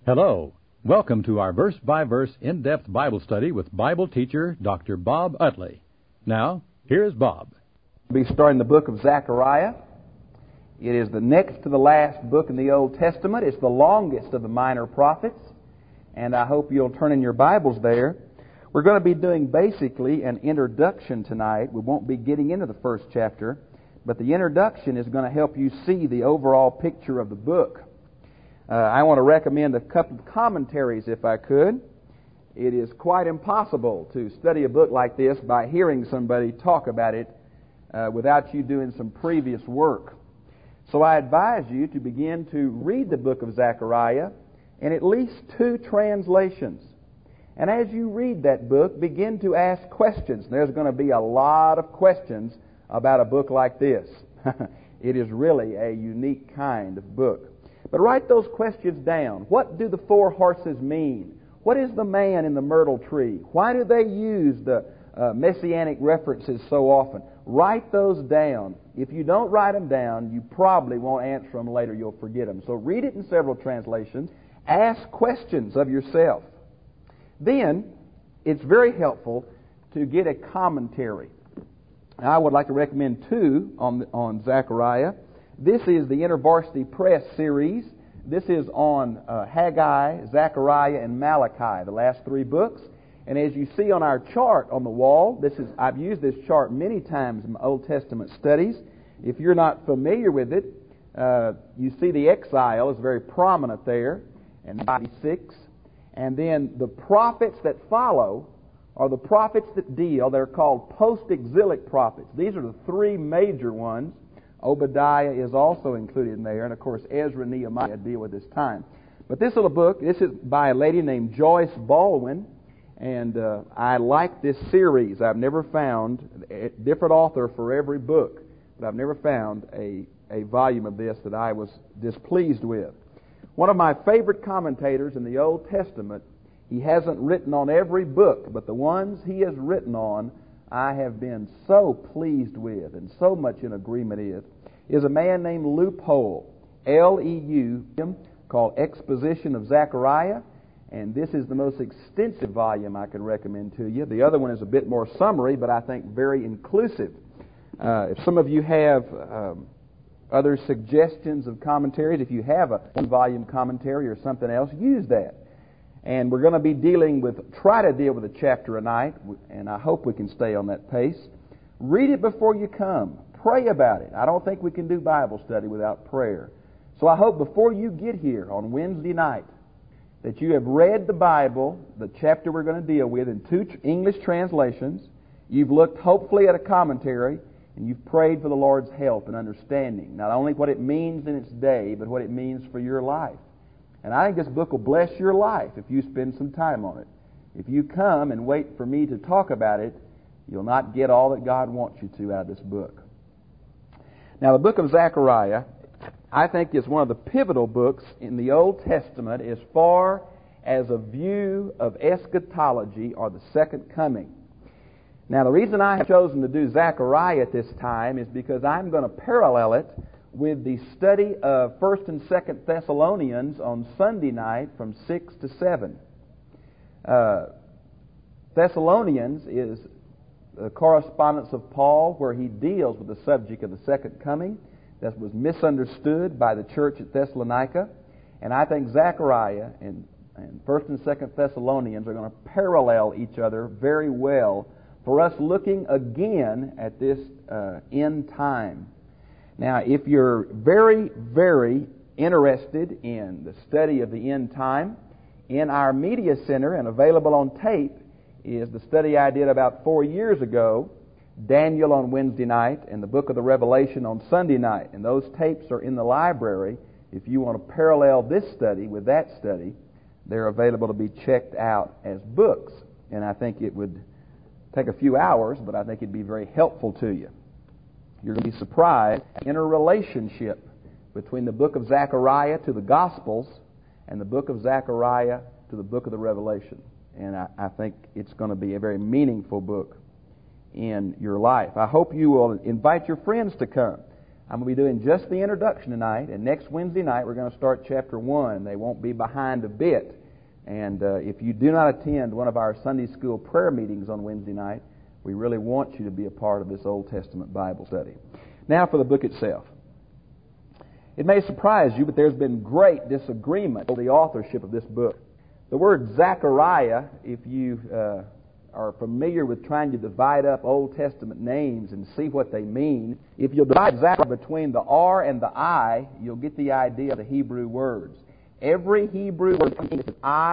Hello. Welcome to our verse-by-verse in-depth Bible study with Bible teacher Dr. Bob Utley. Now, here's Bob. We'll be starting the book of Zechariah. It is the next to the last book in the Old Testament. It's the longest of the minor prophets, and I hope you'll turn in your Bibles there. We're going to be doing basically an introduction tonight. We won't be getting into the first chapter, but the introduction is going to help you see the overall picture of the book. I want to recommend a couple of commentaries if I could. It is quite impossible to study a book like this by hearing somebody talk about it without you doing some previous work. So I advise you to begin to read the book of Zechariah in at least 2 translations. And as you read that book, begin to ask questions. There's going to be a lot of questions about a book like this. It is really a unique kind of book. But write those questions down. What do the 4 horses mean? What is the man in the myrtle tree? Why do they use the messianic references so often? Write those down. If you don't write them down, you probably won't answer them later. You'll forget them. So read it in several translations. Ask questions of yourself. Then, it's very helpful to get a commentary. I would like to recommend 2 on Zechariah. This is the InterVarsity Press series. This is on Haggai, Zechariah, and Malachi, the last 3 books. And as you see on our chart on the wall, I've used this chart many times in my Old Testament studies. If you're not familiar with it, you see the exile is very prominent there, and 96. And then the prophets that follow are the prophets that they're called post-exilic prophets. These are the 3 major ones. Obadiah is also included in there, and of course Ezra and Nehemiah deal with this time. But this little book, this is by a lady named Joyce Baldwin, and I like this series. I've never found a different author for every book, but I've never found a volume of this that I was displeased with. One of my favorite commentators in the Old Testament, he hasn't written on every book, but the ones he has written on, I have been so pleased with and so much in agreement is a man named Leupold, L-E-U, called Exposition of Zechariah, and this is the most extensive volume I can recommend to you. The other one is a bit more summary, but I think very inclusive. If some of you have other suggestions of commentaries, if you have a 1-volume commentary or something else, use that. And we're going to be try to deal with a chapter a night, and I hope we can stay on that pace. Read it before you come. Pray about it. I don't think we can do Bible study without prayer. So I hope before you get here on Wednesday night that you have read the Bible, the chapter we're going to deal with, in 2 English translations. You've looked hopefully at a commentary, and you've prayed for the Lord's help and understanding, not only what it means in its day, but what it means for your life. And I think this book will bless your life if you spend some time on it. If you come and wait for me to talk about it, you'll not get all that God wants you to out of this book. Now, the book of Zechariah, I think, is one of the pivotal books in the Old Testament as far as a view of eschatology or the second coming. Now, the reason I have chosen to do Zechariah at this time is because I'm going to parallel it with the study of 1st and 2nd Thessalonians on Sunday night from 6 to 7. Thessalonians is the correspondence of Paul where he deals with the subject of the second coming that was misunderstood by the church at Thessalonica. And I think Zechariah and 1st and 2nd Thessalonians are going to parallel each other very well for us looking again at this end time. Now, if you're very, very interested in the study of the end time, in our media center and available on tape is the study I did about 4 years ago, Daniel on Wednesday night and the book of the Revelation on Sunday night. And those tapes are in the library. If you want to parallel this study with that study, they're available to be checked out as books. And I think it would take a few hours, but I think it'd be very helpful to you. You're going to be surprised at the interrelationship between the book of Zechariah to the Gospels and the book of Zechariah to the book of the Revelation. And I think it's going to be a very meaningful book in your life. I hope you will invite your friends to come. I'm going to be doing just the introduction tonight, and next Wednesday night we're going to start chapter 1. They won't be behind a bit. And if you do not attend one of our Sunday school prayer meetings on Wednesday night, we really want you to be a part of this Old Testament Bible study. Now for the book itself. It may surprise you, but there's been great disagreement over the authorship of this book. The word Zechariah, if you are familiar with trying to divide up Old Testament names and see what they mean, if you'll divide Zechariah between the R and the I, you'll get the idea of the Hebrew words. Every Hebrew word is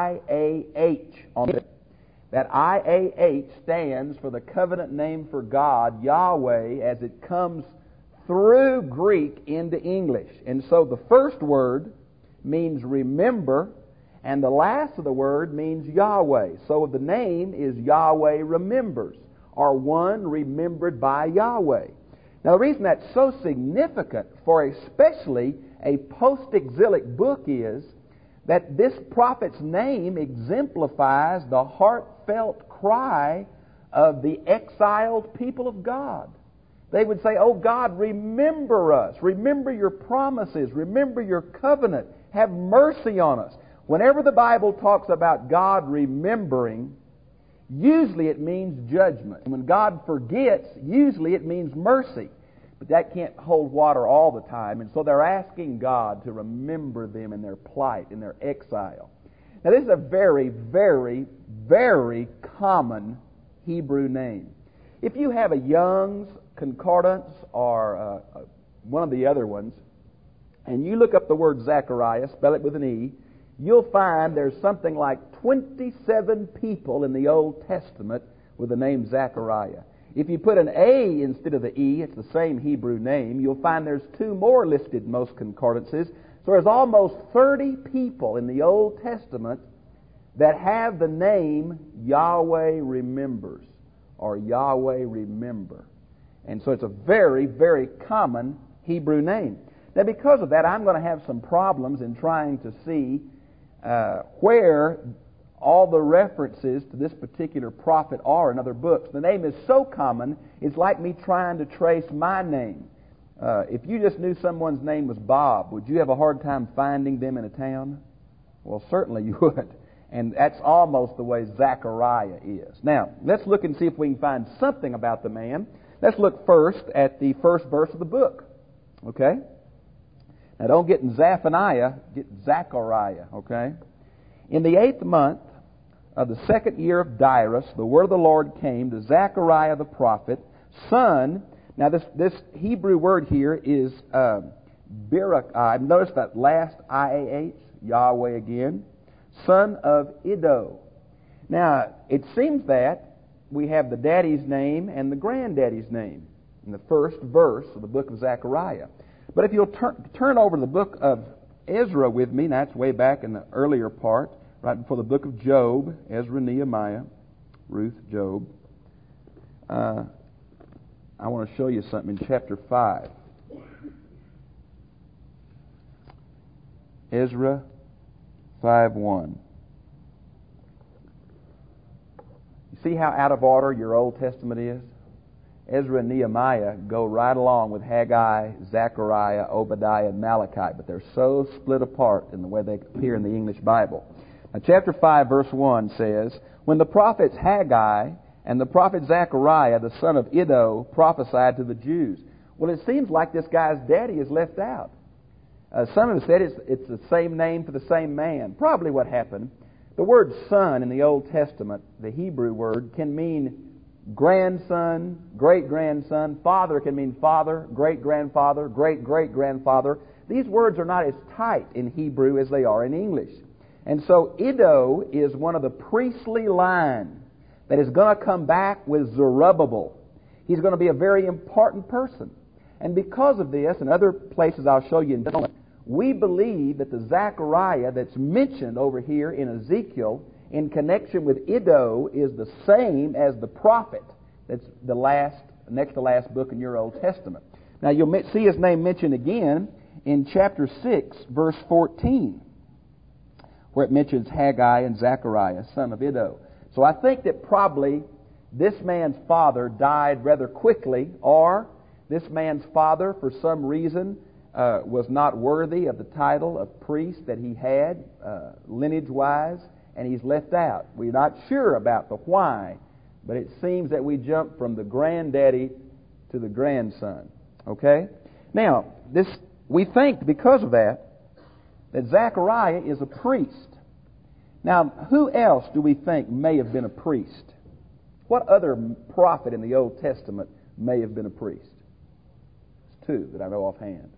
I-A-H on it. That I-A-H stands for the covenant name for God, Yahweh, as it comes through Greek into English. And so the first word means remember, and the last of the word means Yahweh. So the name is Yahweh remembers, or one remembered by Yahweh. Now the reason that's so significant for especially a post-exilic book is that this prophet's name exemplifies the heartfelt cry of the exiled people of God. They would say, "Oh God, remember us. Remember your promises. Remember your covenant. Have mercy on us." Whenever the Bible talks about God remembering, usually it means judgment. And when God forgets, usually it means mercy. But that can't hold water all the time. And so they're asking God to remember them in their plight, in their exile. Now this is a very, very, very common Hebrew name. If you have a Young's Concordance or one of the other ones, and you look up the word Zechariah, spell it with an E, you'll find there's something like 27 people in the Old Testament with the name Zechariah. If you put an A instead of the E, it's the same Hebrew name, you'll find there's 2 more listed in most concordances. So there's almost 30 people in the Old Testament that have the name Yahweh remembers, or Yahweh remember. And so it's a very, very common Hebrew name. Now because of that, I'm going to have some problems in trying to see where all the references to this particular prophet are in other books. The name is so common, it's like me trying to trace my name. If you just knew someone's name was Bob, would you have a hard time finding them in a town? Well, certainly you would. And that's almost the way Zechariah is. Now, let's look and see if we can find something about the man. Let's look first at the first verse of the book. Okay? Now, don't get in Zephaniah, get Zechariah, okay? In the 8th month of the 2nd year of Darius, the word of the Lord came to Zechariah the prophet, son. Now, this Hebrew word here is Barak. Notice that last I-A-H, Yahweh again, son of Iddo. Now, it seems that we have the daddy's name and the granddaddy's name in the first verse of the book of Zechariah. But if you'll turn over to the book of Ezra with me, that's way back in the earlier part, right before the book of Job, Ezra, Nehemiah, Ruth, Job. I want to show you something in chapter 5. Ezra 5:1. You see how out of order your Old Testament is? Ezra and Nehemiah go right along with Haggai, Zechariah, Obadiah, and Malachi, but they're so split apart in the way they appear in the English Bible. Now, chapter 5, verse 1 says, "When the prophets Haggai and the prophet Zechariah, the son of Iddo, prophesied to the Jews." Well, it seems like this guy's daddy is left out. Some have said it's the same name for the same man. Probably what happened. The word son in the Old Testament, the Hebrew word, can mean grandson, great-grandson. Father can mean father, great-grandfather, great-great-grandfather. These words are not as tight in Hebrew as they are in English. And so Iddo is one of the priestly line that is going to come back with Zerubbabel. He's going to be a very important person. And because of this, and other places I'll show you in a moment, we believe that the Zechariah that's mentioned over here in Ezekiel in connection with Iddo is the same as the prophet that's the next to last book in your Old Testament. Now you'll see his name mentioned again in chapter 6, verse 14, where it mentions Haggai and Zechariah, son of Iddo. So I think that probably this man's father died rather quickly, or This man's father, for some reason, was not worthy of the title of priest that he had, lineage-wise, and he's left out. We're not sure about the why, but it seems that we jump from the granddaddy to the grandson. Okay? Now, we think because of that Zechariah is a priest. Now, who else do we think may have been a priest? What other prophet in the Old Testament may have been a priest? There's two that I know offhand.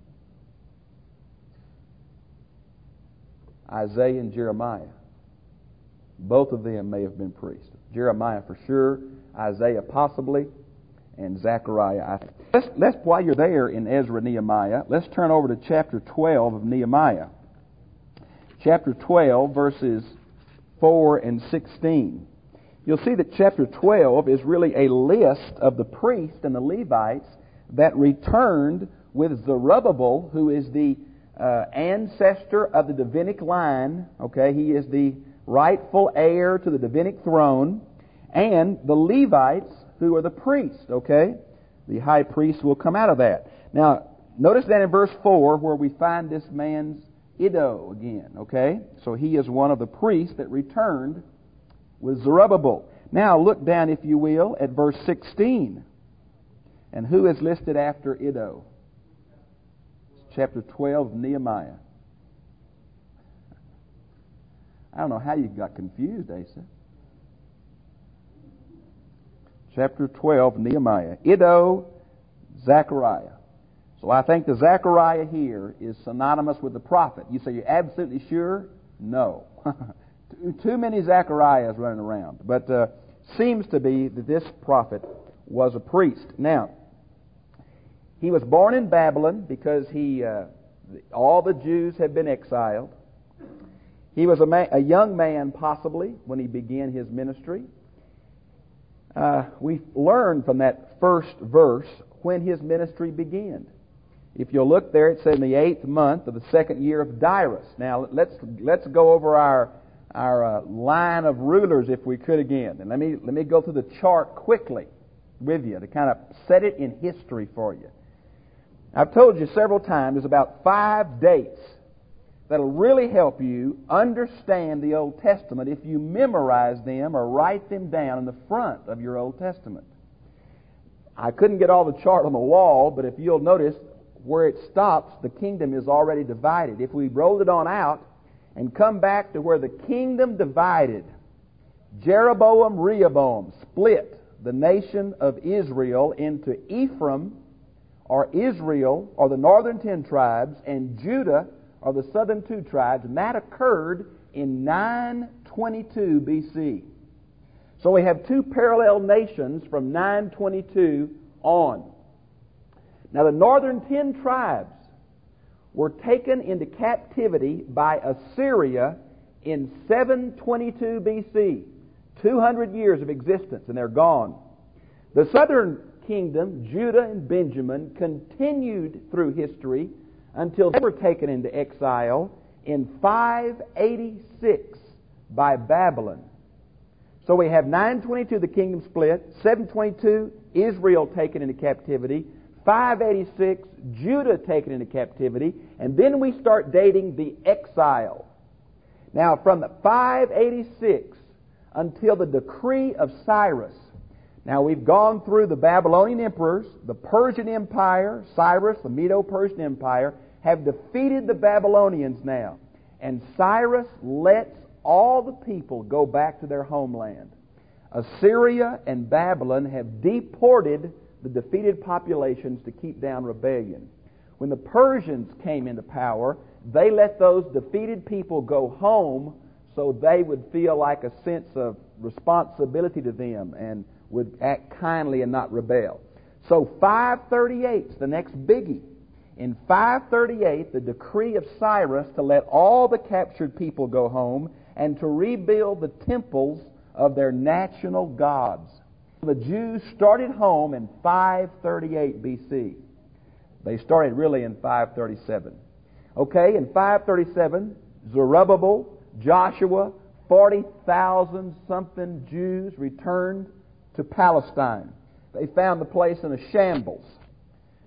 Isaiah and Jeremiah. Both of them may have been priests. Jeremiah for sure, Isaiah possibly, and Zechariah I think. Let's while you're there in Ezra and Nehemiah, let's turn over to chapter 12 of Nehemiah. Chapter 12, verses 4 and 16. You'll see that chapter 12 is really a list of the priests and the Levites that returned with Zerubbabel, who is the ancestor of the Davidic line. Okay, he is the rightful heir to the Davidic throne, and the Levites, who are the priests. Okay, the high priest will come out of that. Now, notice that in verse 4 where we find this man's Iddo again. Okay, so he is one of the priests that returned with Zerubbabel. Now, look down, if you will, at verse 16. And who is listed after Iddo? Chapter 12 of Nehemiah. I don't know how you got confused, Asa. Chapter 12, Nehemiah. Iddo, Zechariah. So I think the Zechariah here is synonymous with the prophet. You say, you're absolutely sure? No. Too many Zechariahs running around. But seems to be that this prophet was a priest. Now, he was born in Babylon because all the Jews had been exiled. He was a young man, possibly, when he began his ministry. We learn from that first verse when his ministry began. If you'll look there, it says in the 8th month of the 2nd year of Darius. Now, let's go over our line of rulers, if we could, again. And let me go through the chart quickly with you to kind of set it in history for you. I've told you several times there's about 5 dates that'll really help you understand the Old Testament if you memorize them or write them down in the front of your Old Testament. I couldn't get all the chart on the wall, but if you'll notice where it stops, the kingdom is already divided. If we rolled it on out and come back to where the kingdom divided, Jeroboam, Rehoboam split the nation of Israel into Ephraim, or Israel, or the northern 10 tribes, and Judah, or the southern 2 tribes, and that occurred in 922 BC. So we have 2 parallel nations from 922 on. Now the northern 10 tribes were taken into captivity by Assyria in 722 BC. 200 years of existence, and they're gone. The southern kingdom, Judah and Benjamin, continued through history until they were taken into exile in 586 by Babylon. So we have 922, the kingdom split, 722, Israel taken into captivity, 586, Judah taken into captivity, and then we start dating the exile. Now, from the 586 until the decree of Cyrus. Now, we've gone through the Babylonian emperors, the Persian Empire, Cyrus, the Medo-Persian Empire, have defeated the Babylonians now. And Cyrus lets all the people go back to their homeland. Assyria and Babylon have deported the defeated populations to keep down rebellion. When the Persians came into power, they let those defeated people go home so they would feel like a sense of responsibility to them and would act kindly and not rebel. So 538 is the next biggie. In 538, the decree of Cyrus to let all the captured people go home and to rebuild the temples of their national gods. The Jews started home in 538 BC. They started really in 537. Okay, in 537, Zerubbabel, Joshua, 40,000 something Jews returned to Palestine. They found the place in a shambles.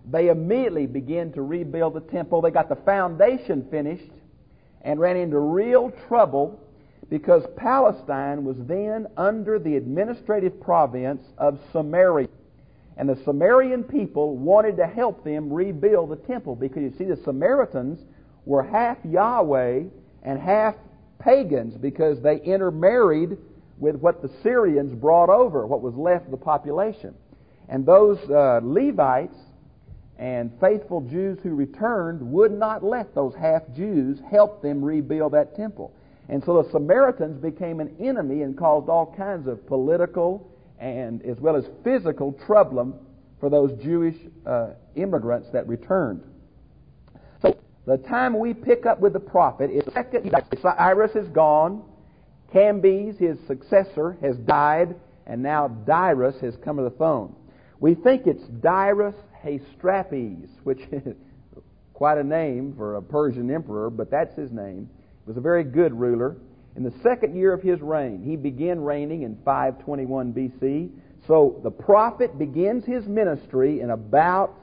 they immediately began to rebuild the temple. They got the foundation finished and ran into real trouble because Palestine was then under the administrative province of Samaria. And the Samaritan people wanted to help them rebuild the temple because, you see, the Samaritans were half Yahweh and half pagans because they intermarried with what the Syrians brought over, what was left of the population. And those Levites and faithful Jews who returned would not let those half-Jews help them rebuild that temple. And so the Samaritans became an enemy and caused all kinds of political and as well as physical trouble for those Jewish immigrants that returned. So the time we pick up with the prophet is Cyrus is gone, Cambyses, his successor, has died, and now Darius has come to the throne. We think it's Darius Hystaspes, which is quite a name for a Persian emperor, but that's his name. He was a very good ruler. In the second year of his reign, he began reigning in 521 B.C. So the prophet begins his ministry in about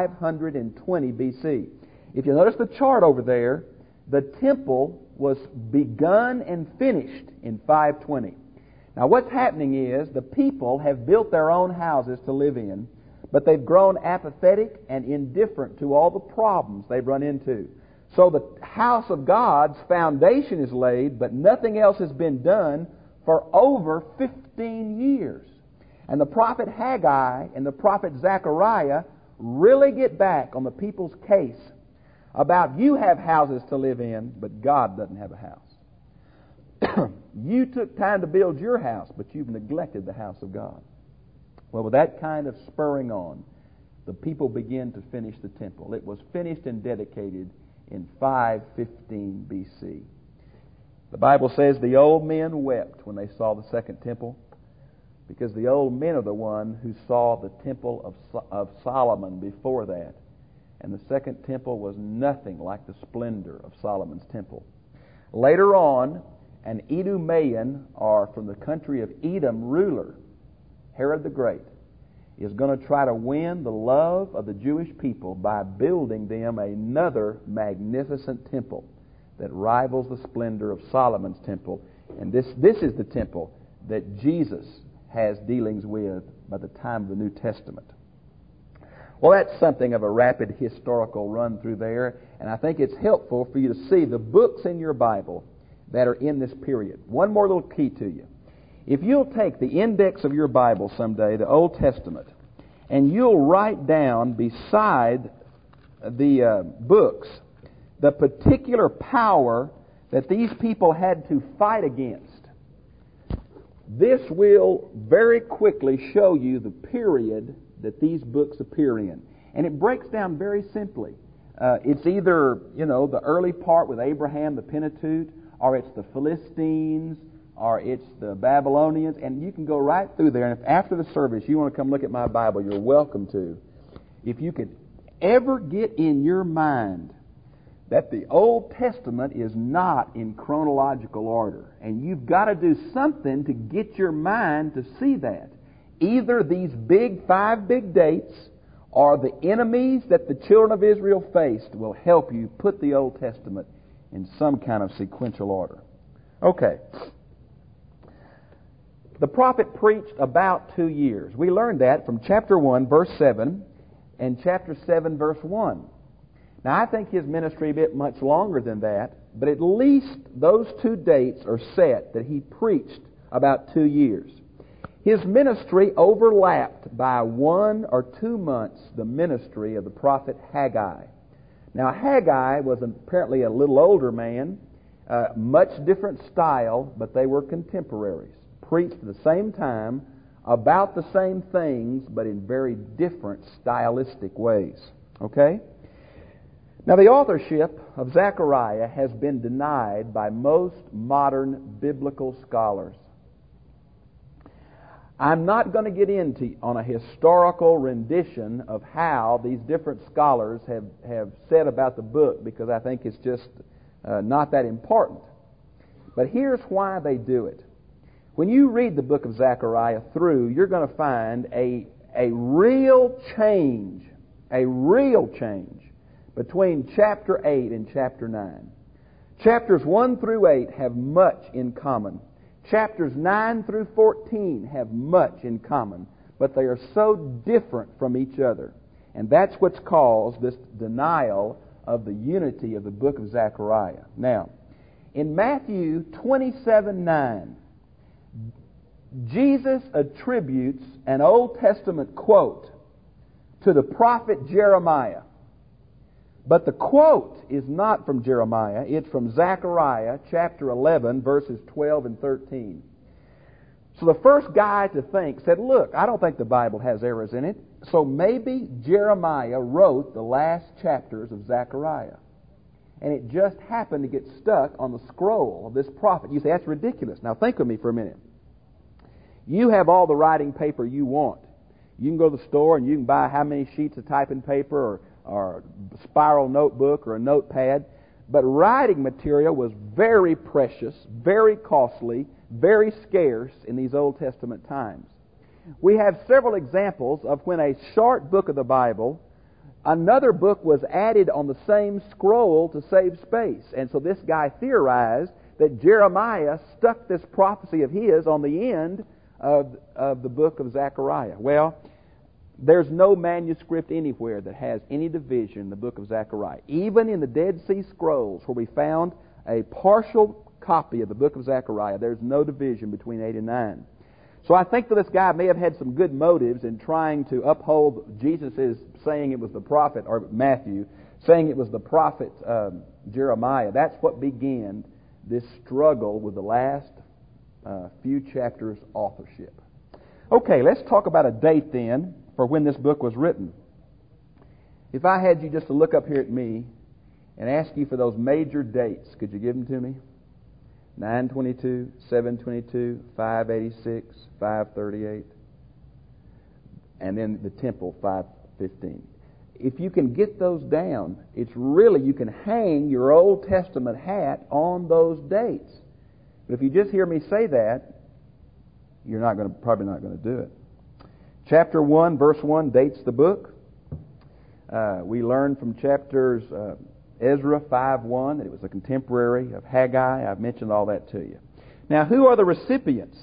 520 B.C. If you notice the chart over there, the temple was begun and finished in 520. Now what's happening is the people have built their own houses to live in, but they've grown apathetic and indifferent to all the problems they've run into. So the house of God's foundation is laid, but nothing else has been done for over 15 years. And the prophet Haggai and the prophet Zechariah really get back on the people's case about you have houses to live in, but God doesn't have a house. You took time to build your house, but you've neglected the house of God. Well, with that kind of spurring on, the people began to finish the temple. It was finished and dedicated in 515 B.C. The Bible says the old men wept when they saw the second temple, because the old men are the one who saw the temple of Solomon before that. And the second temple was nothing like the splendor of Solomon's temple. Later on, an Edomian, or from the country of Edom, ruler, Herod the Great, is going to try to win the love of the Jewish people by building them another magnificent temple that rivals the splendor of Solomon's temple. And this is the temple that Jesus has dealings with by the time of the New Testament. Well, that's something of a rapid historical run through there, and I think it's helpful for you to see the books in your Bible that are in this period. One more little key to you. If you'll take the index of your Bible someday, the Old Testament, and you'll write down beside the books the particular power that these people had to fight against, this will very quickly show you the period that these books appear in. And it breaks down very simply. It's either, the early part with Abraham, the Pentateuch, or it's the Philistines, or it's the Babylonians, and you can go right through there. And if after the service you want to come look at my Bible, you're welcome to. If you could ever get in your mind that the Old Testament is not in chronological order, and you've got to do something to get your mind to see that. Either these five big dates or the enemies that the children of Israel faced will help you put the Old Testament in some kind of sequential order. Okay. The prophet preached about 2 years. We learned that from chapter 1, verse 7, and chapter 7, verse 1. Now, I think his ministry a bit much longer than that, but at least those 2 dates are set that he preached about 2 years. His ministry overlapped by 1 or 2 months the ministry of the prophet Haggai. Now, Haggai was apparently a little older man, much different style, but they were contemporaries. Preached at the same time, about the same things, but in very different stylistic ways. Okay? Now, the authorship of Zechariah has been denied by most modern biblical scholars. I'm not going to get into on a historical rendition of how these different scholars have said about the book, because I think it's just not that important. But here's why they do it. When you read the book of Zechariah through, you're going to find a real change a real change between chapter 8 and chapter 9. Chapters 1 through 8 have much in common. Chapters 9 through 14 have much in common, but they are so different from each other. And that's what's caused this denial of the unity of the book of Zechariah. Now, in Matthew 27:9, Jesus attributes an Old Testament quote to the prophet Jeremiah. But the quote is not from Jeremiah. It's from Zechariah chapter 11, verses 12 and 13. So the first guy to think said, look, I don't think the Bible has errors in it, so maybe Jeremiah wrote the last chapters of Zechariah. And it just happened to get stuck on the scroll of this prophet. You say, that's ridiculous. Now think with me for a minute. You have all the writing paper you want. You can go to the store and you can buy how many sheets of typing paper or a spiral notebook or a notepad. But writing material was very precious, very costly, very scarce in these Old Testament times. We have several examples of when a short book of the Bible, another book was added on the same scroll to save space. And so this guy theorized that Jeremiah stuck this prophecy of his on the end of the book of Zechariah. Well, there's no manuscript anywhere that has any division in the book of Zechariah. Even in the Dead Sea Scrolls, where we found a partial copy of the book of Zechariah, there's no division between 8 and 9. So I think that this guy may have had some good motives in trying to uphold Jesus' saying it was the prophet, or Matthew, saying it was the prophet Jeremiah. That's what began this struggle with the last few chapters' authorship. Okay, let's talk about a date then for when this book was written. If I had you just to look up here at me and ask you for those major dates, could you give them to me? 922, 722, 586, 538, and then the temple, 515. If you can get those down, it's really, you can hang your Old Testament hat on those dates. But if you just hear me say that, you're probably not going to do it. Chapter 1, verse 1 dates the book. We learned from chapters Ezra 5:1 that it was a contemporary of Haggai. I've mentioned all that to you. Now, who are the recipients?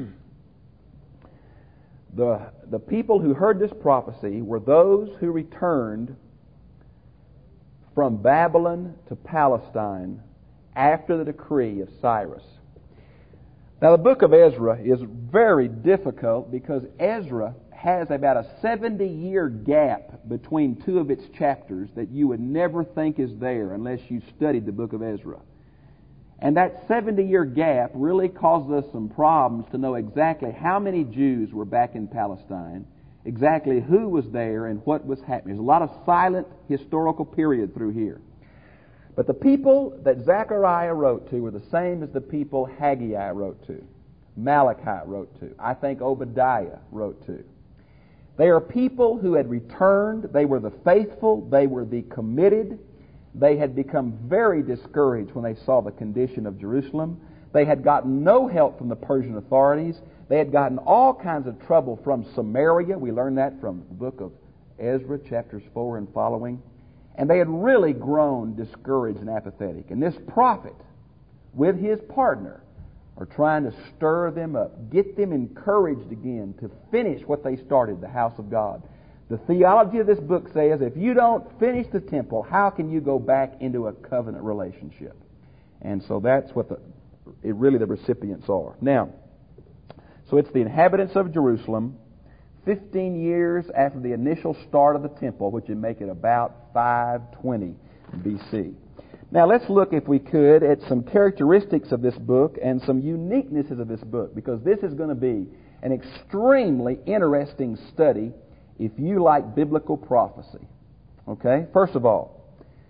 The people who heard this prophecy were those who returned from Babylon to Palestine after the decree of Cyrus. Now, the book of Ezra is very difficult because Ezra has about a 70-year gap between two of its chapters that you would never think is there unless you studied the book of Ezra. And that 70-year gap really causes us some problems to know exactly how many Jews were back in Palestine, exactly who was there, and what was happening. There's a lot of silent historical period through here. But the people that Zechariah wrote to were the same as the people Haggai wrote to, Malachi wrote to, I think Obadiah wrote to. They are people who had returned. They were the faithful. They were the committed. They had become very discouraged when they saw the condition of Jerusalem. They had gotten no help from the Persian authorities. They had gotten all kinds of trouble from Samaria. We learned that from the book of Ezra, chapters 4 and following. And they had really grown discouraged and apathetic. And this prophet, with his partner, are trying to stir them up, get them encouraged again to finish what they started, the house of God. The theology of this book says if you don't finish the temple, how can you go back into a covenant relationship? And so that's what the recipients are. Now, so it's the inhabitants of Jerusalem, 15 years after the initial start of the temple, which would make it about 520 B.C. Now let's look, if we could, at some characteristics of this book and some uniquenesses of this book, because this is going to be an extremely interesting study if you like biblical prophecy. Okay? First of all,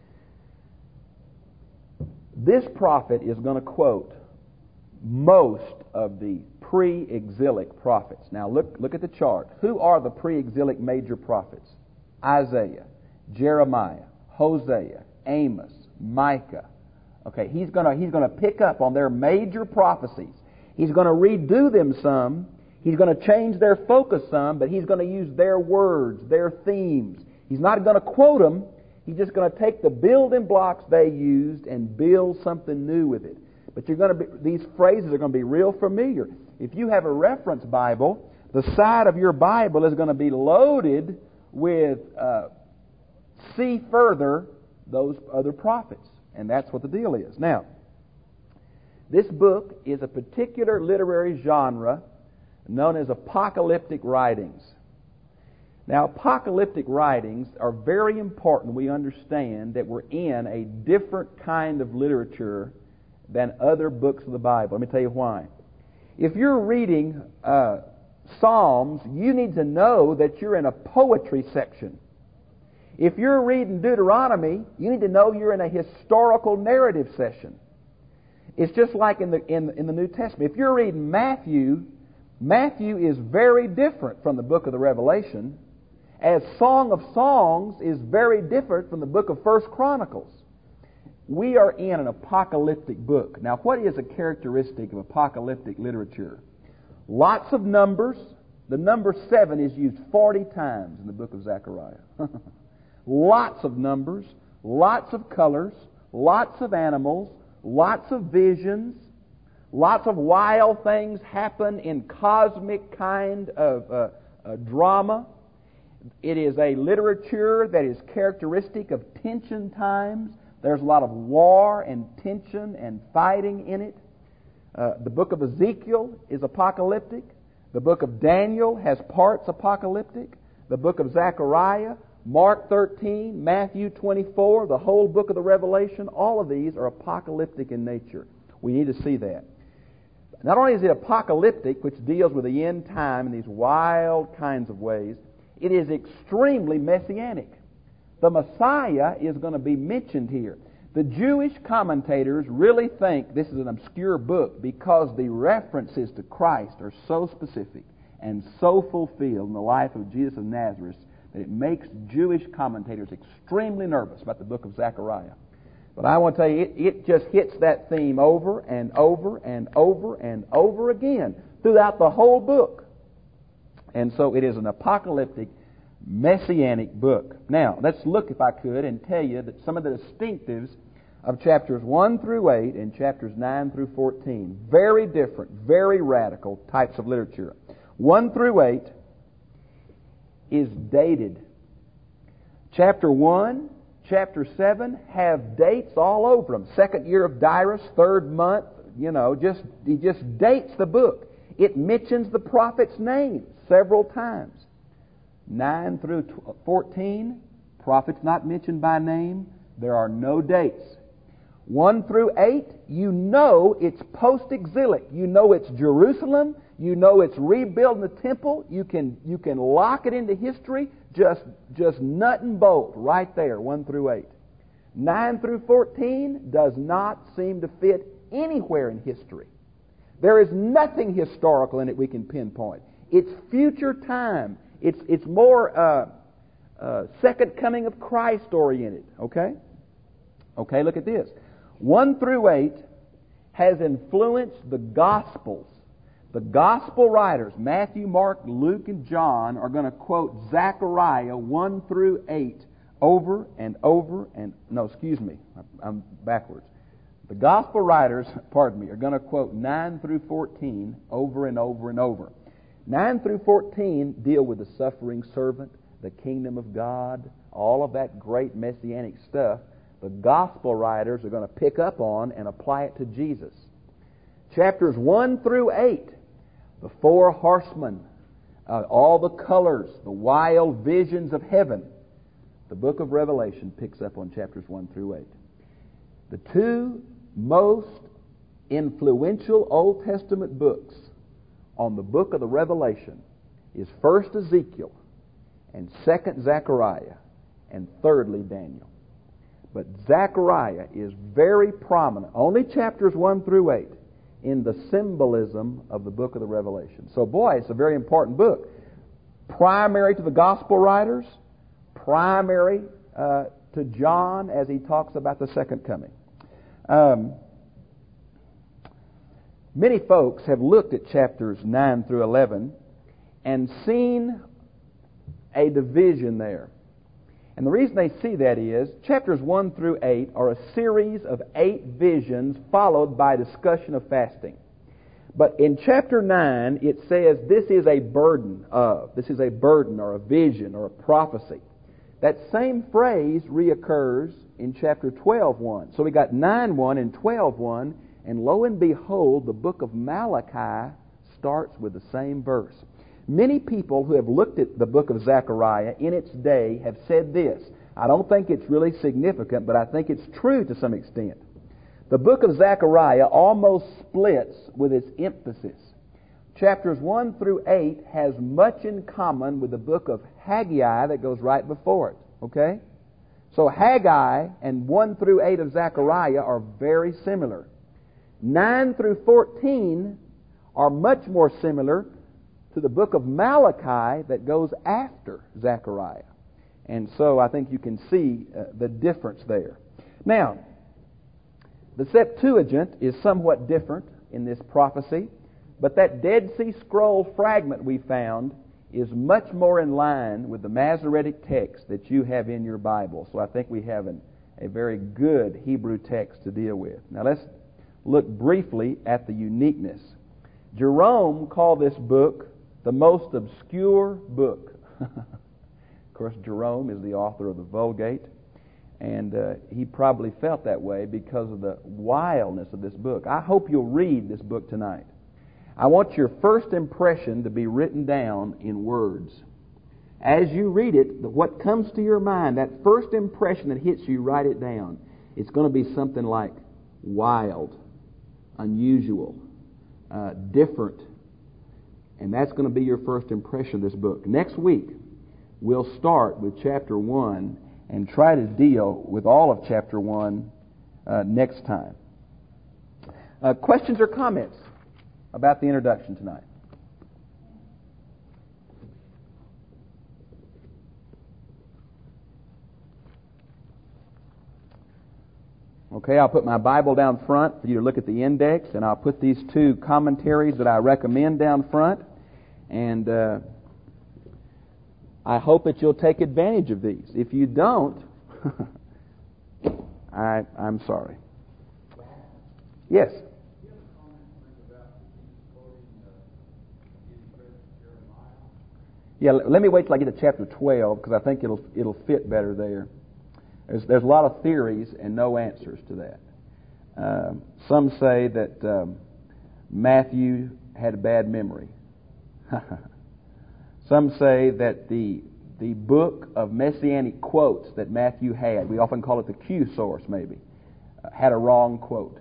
this prophet is going to quote most of the pre-exilic prophets. Now look at the chart. Who are the pre-exilic major prophets? Isaiah, Jeremiah, Hosea, Amos, Micah. Okay, he's going to pick up on their major prophecies. He's going to redo them some. He's going to change their focus some, but he's going to use their words, their themes. He's not going to quote them. He's just going to take the building blocks they used and build something new with it. But these phrases are going to be real familiar. If you have a reference Bible, the side of your Bible is going to be loaded with see further those other prophets. And that's what the deal is. Now, this book is a particular literary genre known as apocalyptic writings. Now, apocalyptic writings are very important. We understand that we're in a different kind of literature than other books of the Bible. Let me tell you why. If you're reading Psalms, you need to know that you're in a poetry section. If you're reading Deuteronomy, you need to know you're in a historical narrative session. It's just like in the New Testament. If you're reading Matthew is very different from the book of the Revelation, as Song of Songs is very different from the book of First Chronicles. We are in an apocalyptic book. Now, what is a characteristic of apocalyptic literature? Lots of numbers. The number 7 is used 40 times in the book of Zechariah. Lots of numbers, lots of colors, lots of animals, lots of visions, lots of wild things happen in cosmic kind of drama. It is a literature that is characteristic of tension times. There's a lot of war and tension and fighting in it. The book of Ezekiel is apocalyptic. The book of Daniel has parts apocalyptic. The book of Zechariah, Mark 13, Matthew 24, the whole book of the Revelation, all of these are apocalyptic in nature. We need to see that. Not only is it apocalyptic, which deals with the end time in these wild kinds of ways, it is extremely messianic. The Messiah is going to be mentioned here. The Jewish commentators really think this is an obscure book because the references to Christ are so specific and so fulfilled in the life of Jesus of Nazareth that it makes Jewish commentators extremely nervous about the book of Zechariah. But I want to tell you, it just hits that theme over and over and over and over again throughout the whole book. And so it is an apocalyptic, messianic book. Now, let's look, if I could, and tell you that some of the distinctives of chapters 1 through 8 and chapters 9 through 14. Very different, very radical types of literature. 1 through 8 is dated. Chapter 1, chapter 7 have dates all over them. Second year of Darius, third month, he just dates the book. It mentions the prophet's name several times. 9 through 14, prophet's not mentioned by name. There are no dates. 1 through 8, you know it's post-exilic. You know it's Jerusalem. You know it's rebuilding the temple. You can lock it into history. Just nut and bolt right there, 1 through 8. 9 through 14 does not seem to fit anywhere in history. There is nothing historical in it we can pinpoint. It's future time. It's more second coming of Christ oriented. Okay? Okay, look at this. 1 through 8 has influenced the Gospels. The Gospel writers, Matthew, Mark, Luke, and John, are going to quote Zechariah 1 through 8 over and over and... No, excuse me. I'm backwards. The Gospel writers, are going to quote 9 through 14 over and over and over. 9 through 14 deal with the suffering servant, the kingdom of God, all of that great messianic stuff. The Gospel writers are going to pick up on and apply it to Jesus. Chapters 1 through 8, the 4 horsemen, all the colors, the wild visions of heaven. The book of Revelation picks up on chapters 1 through 8. The 2 most influential Old Testament books on the book of the Revelation is first Ezekiel and second Zechariah and thirdly Daniel. But Zechariah is very prominent, only chapters 1 through 8, in the symbolism of the book of the Revelation. So, boy, it's a very important book. Primary to the Gospel writers, primary to John as he talks about the second coming. Many folks have looked at chapters 9 through 11 and seen a division there. And the reason they see that is chapters 1 through 8 are a series of 8 visions followed by discussion of fasting. But in chapter 9, it says this is a burden or a vision or a prophecy. That same phrase reoccurs in chapter 12:1. So we got 9:1 and 12:1, and lo and behold, the book of Malachi starts with the same verse. Many people who have looked at the book of Zechariah in its day have said this. I don't think it's really significant, but I think it's true to some extent. The book of Zechariah almost splits with its emphasis. Chapters 1 through 8 has much in common with the book of Haggai that goes right before it. Okay? So Haggai and 1 through 8 of Zechariah are very similar. 9 through 14 are much more similar to the book of Malachi that goes after Zechariah. And so I think you can see the difference there. Now, the Septuagint is somewhat different in this prophecy, but that Dead Sea Scroll fragment we found is much more in line with the Masoretic text that you have in your Bible. So I think we have a very good Hebrew text to deal with. Now let's look briefly at the uniqueness. Jerome called this book the most obscure book. Of course, Jerome is the author of the Vulgate, and he probably felt that way because of the wildness of this book. I hope you'll read this book tonight. I want your first impression to be written down in words. As you read it, what comes to your mind, that first impression that hits you, write it down. It's going to be something like wild, unusual, different. And that's going to be your first impression of this book. Next week, we'll start with chapter 1 and try to deal with all of chapter 1 next time. Questions or comments about the introduction tonight? Okay, I'll put my Bible down front for you to look at the index, and I'll put these 2 commentaries that I recommend down front. And I hope that you'll take advantage of these. If you don't, I'm sorry. Yes? Yeah, let me wait till I get to chapter 12, because I think it'll fit better there. There's a lot of theories and no answers to that. Some say that Matthew had a bad memory. Some say that the book of messianic quotes that Matthew had, we often call it the Q source maybe, had a wrong quote.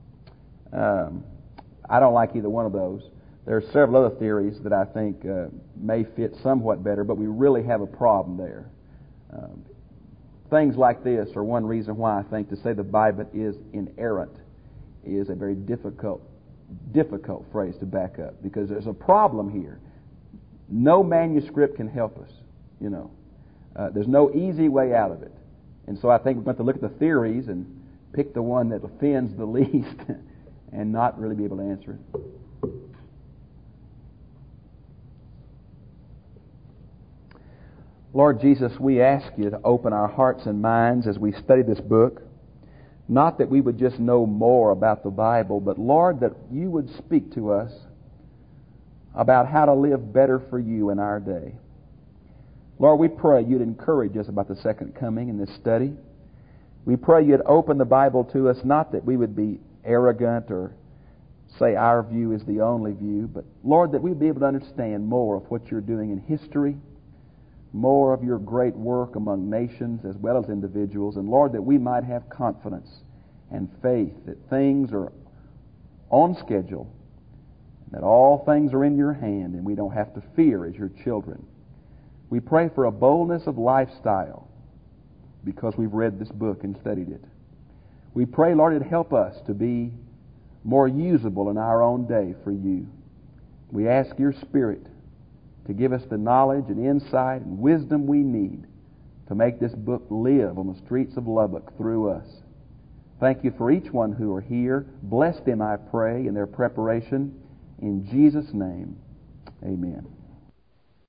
I don't like either one of those. There are several other theories that I think may fit somewhat better, but we really have a problem there. Things like this are one reason why I think to say the Bible is inerrant is a very difficult phrase to back up, because there's a problem here. No manuscript can help us, you know. There's no easy way out of it. And so I think we're going to look at the theories and pick the one that offends the least and not really be able to answer it. Lord Jesus, we ask you to open our hearts and minds as we study this book. Not that we would just know more about the Bible, but Lord, that you would speak to us about how to live better for you in our day. Lord, we pray you'd encourage us about the second coming in this study. We pray you'd open the Bible to us, not that we would be arrogant or say our view is the only view, but Lord, that we'd be able to understand more of what you're doing in history, more of your great work among nations as well as individuals, and Lord, that we might have confidence and faith that things are on schedule, that all things are in your hand, and we don't have to fear as your children. We pray for a boldness of lifestyle because we've read this book and studied it. We pray, Lord, it'd help us to be more usable in our own day for you. We ask your Spirit to give us the knowledge and insight and wisdom we need to make this book live on the streets of Lubbock through us. Thank you for each one who are here. Bless them, I pray, in their preparation. In Jesus' name, amen.